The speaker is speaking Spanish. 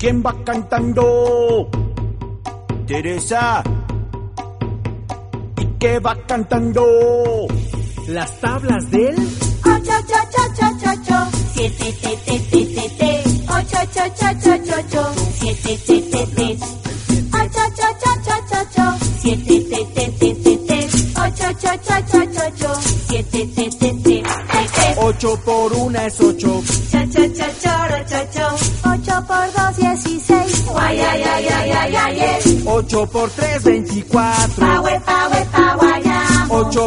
¿Quién va cantando? Teresa. ¿Y qué va cantando? Las tablas del 8, 8, 8, 8, 8. 7, te, te, te, te, te. 8, 8, 8, 8, 8. 7, te, te, te. 8, 8, 8, 8, 8. 7, te, te, te, te, te. 8, 8, 8, 8, 8. 7, te, te, te, te, te. 8 por 1 es 8. Cha, cha, cha, choro, cho, cho. 8 por 2, 16. Guay, ay, ay, ay, ay, ay, ay. 8 por 3, 24. Pa, we, pa, we, pa, guayamo. 8